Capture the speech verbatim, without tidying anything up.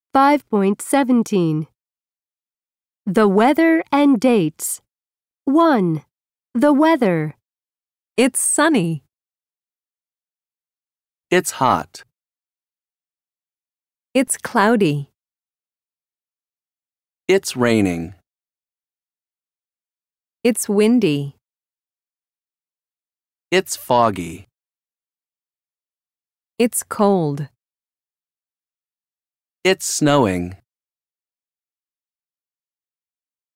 five point seventeen. The weather and dates. one. The weather. It's sunny. It's hot. It's cloudy. It's raining. It's windy. It's foggy. It's cold. It's snowing.